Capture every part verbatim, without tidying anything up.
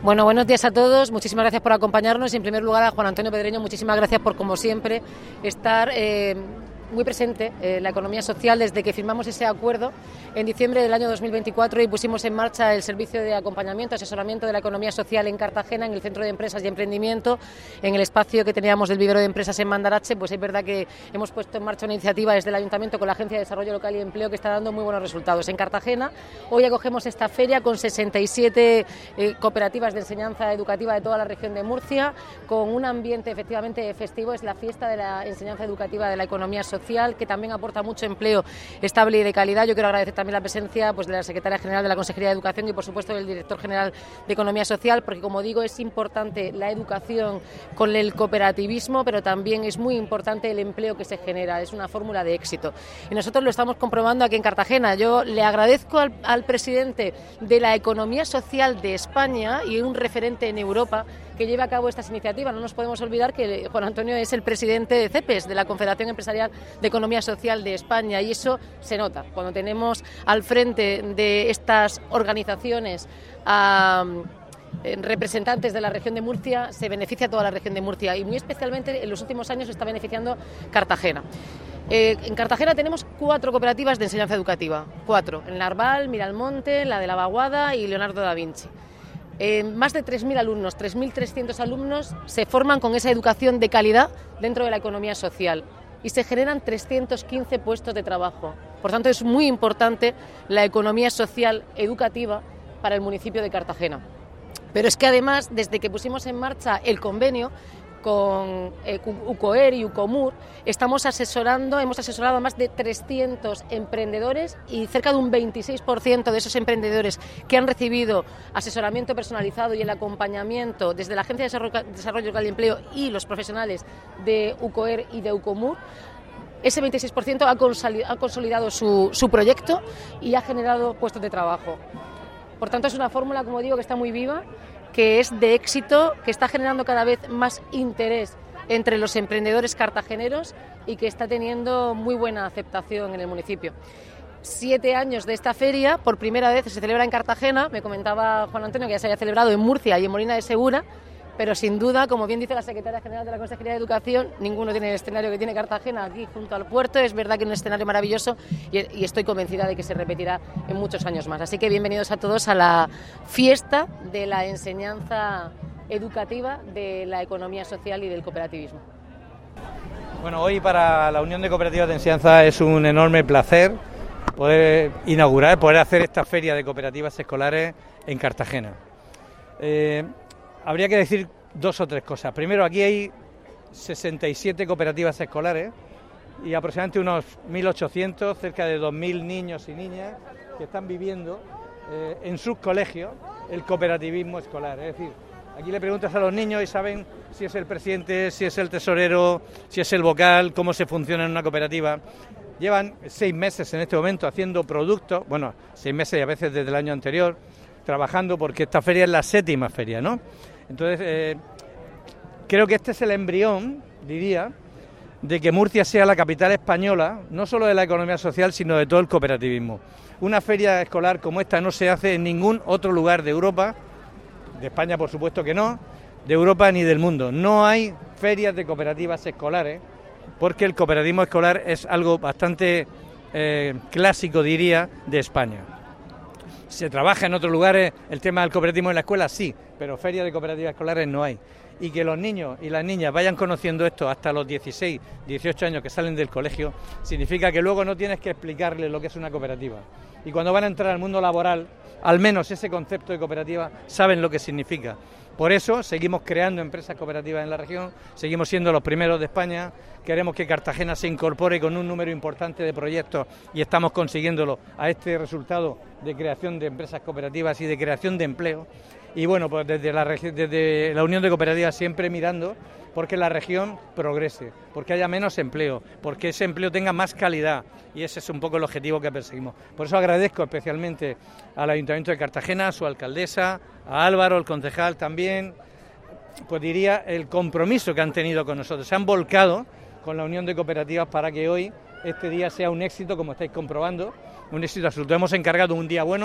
Bueno, buenos días a todos, muchísimas gracias por acompañarnos y en primer lugar a Juan Antonio Pedreño, muchísimas gracias por, como siempre, estar eh, muy presente en la economía social desde que firmamos ese acuerdo en diciembre del año dos mil veinticuatro y pusimos en marcha el servicio de acompañamiento, asesoramiento de la economía social en Cartagena, en el Centro de Empresas y Emprendimiento, en el espacio que teníamos del vivero de empresas en Mandarache. Pues es verdad que hemos puesto en marcha una iniciativa desde el Ayuntamiento con la Agencia de Desarrollo Local y Empleo que está dando muy buenos resultados. En Cartagena hoy acogemos esta feria con sesenta y siete eh, cooperativas de enseñanza educativa de toda la región de Murcia, con un ambiente efectivamente festivo. Es la fiesta de la enseñanza educativa de la economía social, que también aporta mucho empleo estable y de calidad. Yo quiero agradecer también la presencia pues, de la Secretaria General de la Consejería de Educación y, por supuesto, del Director General de Economía Social, porque, como digo, es importante la educación con el cooperativismo, pero también es muy importante el empleo que se genera. Es una fórmula de éxito. Y nosotros lo estamos comprobando aquí en Cartagena. Yo le agradezco al, al presidente de la Economía Social de España y un referente en Europa que lleve a cabo estas iniciativas. No nos podemos olvidar que Juan Antonio es el presidente de CEPES, de la Confederación Empresarial de Economía Social de España, y eso se nota cuando tenemos al frente de estas organizaciones a representantes de la región de Murcia. Se beneficia toda la región de Murcia y muy especialmente en los últimos años se está beneficiando Cartagena. Eh, en Cartagena tenemos cuatro cooperativas de enseñanza educativa, cuatro, en Narval, Miralmonte, la de la Vaguada y Leonardo da Vinci. Eh, más de tres mil alumnos, tres mil trescientos alumnos se forman con esa educación de calidad dentro de la economía social y se generan trescientos quince puestos de trabajo. Por tanto, es muy importante la economía social educativa para el municipio de Cartagena. Pero es que además, desde que pusimos en marcha el convenio con eh, UCOER y UCOMUR, estamos asesorando, hemos asesorado a más de trescientos emprendedores y cerca de un veintiséis por ciento de esos emprendedores que han recibido asesoramiento personalizado y el acompañamiento desde la Agencia de Desarrollo Local y Empleo y los profesionales de UCOER y de UCOMUR, ese veintiséis por ciento ha consolidado, ha consolidado su, su proyecto y ha generado puestos de trabajo. Por tanto, es una fórmula, como digo, que está muy viva, que es de éxito, que está generando cada vez más interés entre los emprendedores cartageneros y que está teniendo muy buena aceptación en el municipio. Siete años de esta feria, por primera vez se celebra en Cartagena. Me comentaba Juan Antonio que ya se había celebrado en Murcia y en Molina de Segura, pero sin duda, como bien dice la Secretaria General de la Consejería de Educación, ninguno tiene el escenario que tiene Cartagena aquí junto al puerto. Es verdad que es un escenario maravilloso y, y estoy convencida de que se repetirá en muchos años más. Así que bienvenidos a todos a la fiesta de la enseñanza educativa de la economía social y del cooperativismo. Bueno, hoy para la Unión de Cooperativas de Enseñanza es un enorme placer poder inaugurar, poder hacer esta feria de cooperativas escolares en Cartagena. Eh, Habría que decir dos o tres cosas. Primero, aquí hay sesenta y siete cooperativas escolares y aproximadamente unos mil ochocientos, cerca de dos mil niños y niñas que están viviendo eh, en sus colegios el cooperativismo escolar. Es decir, aquí le preguntas a los niños y saben si es el presidente, si es el tesorero, si es el vocal, cómo se funciona en una cooperativa. Llevan seis meses en este momento haciendo productos, bueno, seis meses y a veces desde el año anterior, trabajando porque esta feria es la séptima feria, ¿no? Entonces, eh, creo que este es el embrión, diría, de que Murcia sea la capital española, no solo de la economía social, sino de todo el cooperativismo. Una feria escolar como esta no se hace en ningún otro lugar de Europa, de España por supuesto que no, de Europa ni del mundo. No hay ferias de cooperativas escolares, porque el cooperativismo escolar es algo bastante eh, clásico, diría, de España. Se trabaja en otros lugares el tema del cooperativismo en la escuela, sí, pero ferias de cooperativas escolares no hay. Y que los niños y las niñas vayan conociendo esto hasta los dieciséis, dieciocho años que salen del colegio, significa que luego no tienes que explicarles lo que es una cooperativa. Y cuando van a entrar al mundo laboral, al menos ese concepto de cooperativa saben lo que significa. Por eso seguimos creando empresas cooperativas en la región, seguimos siendo los primeros de España, queremos que Cartagena se incorpore con un número importante de proyectos y estamos consiguiéndolo a este resultado de creación de empresas cooperativas y de creación de empleo. Y bueno, pues desde la, desde la Unión de Cooperativas siempre mirando porque la región progrese, porque haya menos empleo, porque ese empleo tenga más calidad, y ese es un poco el objetivo que perseguimos. Por eso agradezco especialmente al Ayuntamiento de Cartagena, a su alcaldesa, a Álvaro, el concejal también, pues diría el compromiso que han tenido con nosotros. Se han volcado con la Unión de Cooperativas para que hoy este día sea un éxito, como estáis comprobando, un éxito absoluto. Hemos encargado un día bueno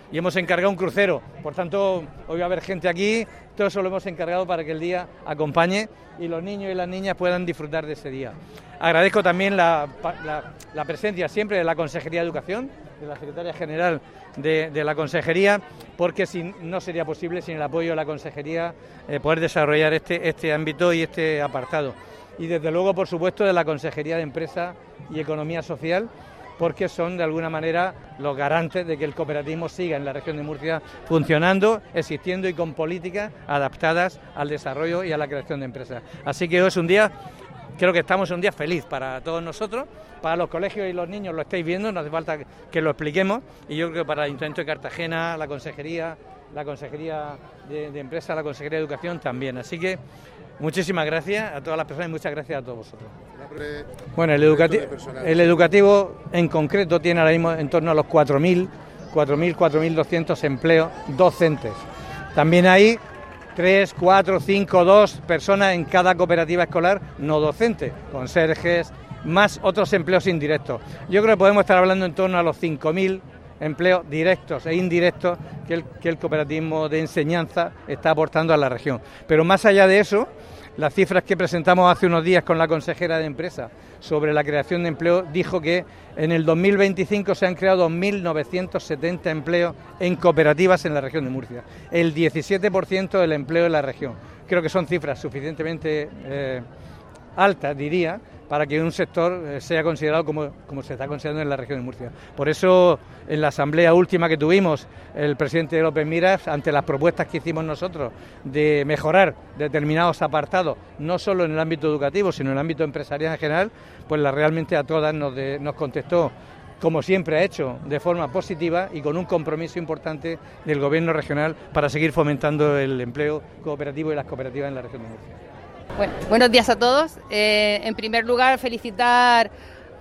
y hemos encargado un crucero. Por tanto, hoy va a haber gente aquí, todo eso lo hemos encargado para que el día acompañe y los niños y las niñas puedan disfrutar de ese día. Agradezco también la, la, la presencia siempre de la Consejería de Educación, de la Secretaria General de, de la Consejería, porque sin, no sería posible sin el apoyo de la Consejería eh, poder desarrollar este, este ámbito y este apartado. Y desde luego, por supuesto, de la Consejería de Empresa y Economía Social, porque son de alguna manera los garantes de que el cooperativismo siga en la región de Murcia funcionando, existiendo y con políticas adaptadas al desarrollo y a la creación de empresas. Así que hoy es un día, creo que estamos en un día feliz para todos nosotros, para los colegios y los niños lo estáis viendo, no hace falta que lo expliquemos, y yo creo que para el Ayuntamiento de Cartagena, la Consejería, la Consejería de, de Empresa, la Consejería de Educación también. Así que muchísimas gracias a todas las personas y muchas gracias a todos vosotros. Bueno, el, educati el educativo en concreto tiene ahora mismo en torno a los cuatro mil, cuatro mil, cuatro mil doscientos empleos docentes. También hay tres, cuatro, cinco, dos personas en cada cooperativa escolar no docente, conserjes, más otros empleos indirectos. Yo creo que podemos estar hablando en torno a los cinco mil empleos directos e indirectos que el, que el cooperativismo de enseñanza está aportando a la región. Pero más allá de eso, las cifras que presentamos hace unos días con la consejera de Empresa sobre la creación de empleo dijo que en el dos mil veinticinco se han creado dos mil novecientos setenta empleos en cooperativas en la región de Murcia, el diecisiete por ciento del empleo en la región. Creo que son cifras suficientemente eh, altas, diría, para que un sector sea considerado como, como se está considerando en la región de Murcia. Por eso, en la asamblea última que tuvimos, el presidente López Miras, ante las propuestas que hicimos nosotros de mejorar determinados apartados, no solo en el ámbito educativo, sino en el ámbito empresarial en general, pues la, realmente a todas nos, de, nos contestó, como siempre ha hecho, de forma positiva y con un compromiso importante del Gobierno regional para seguir fomentando el empleo cooperativo y las cooperativas en la región de Murcia. Bueno, buenos días a todos. Eh, en primer lugar, felicitar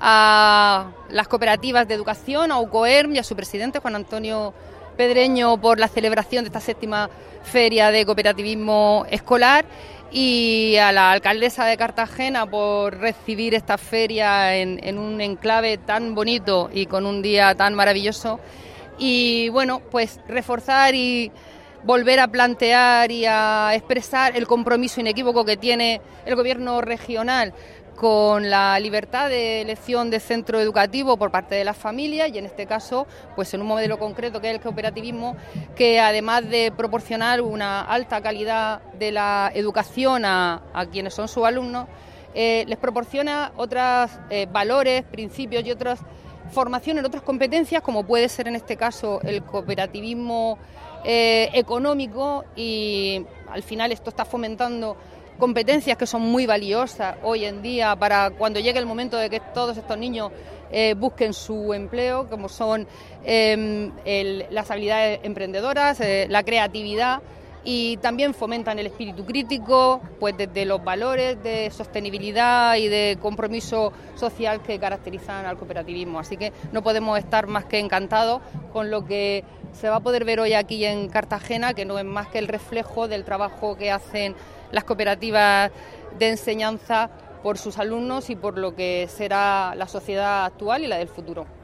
a las cooperativas de educación, a UCOERM y a su presidente, Juan Antonio Pedreño, por la celebración de esta séptima feria de cooperativismo escolar, y a la alcaldesa de Cartagena por recibir esta feria en, en un enclave tan bonito y con un día tan maravilloso. Y bueno, pues reforzar y volver a plantear y a expresar el compromiso inequívoco que tiene el Gobierno regional con la libertad de elección de centro educativo por parte de las familias, y en este caso pues en un modelo concreto que es el cooperativismo, que además de proporcionar una alta calidad de la educación a, a quienes son sus alumnos, eh, les proporciona otros eh, valores, principios y otras formaciones, otras competencias, como puede ser en este caso el cooperativismo eh, económico, y al final esto está fomentando competencias que son muy valiosas hoy en día para cuando llegue el momento de que todos estos niños eh, busquen su empleo, como son eh, el, las habilidades emprendedoras, eh, la creatividad, y también fomentan el espíritu crítico, pues desde los valores de sostenibilidad y de compromiso social que caracterizan al cooperativismo. Así que no podemos estar más que encantados con lo que se va a poder ver hoy aquí en Cartagena, que no es más que el reflejo del trabajo que hacen las cooperativas de enseñanza por sus alumnos y por lo que será la sociedad actual y la del futuro.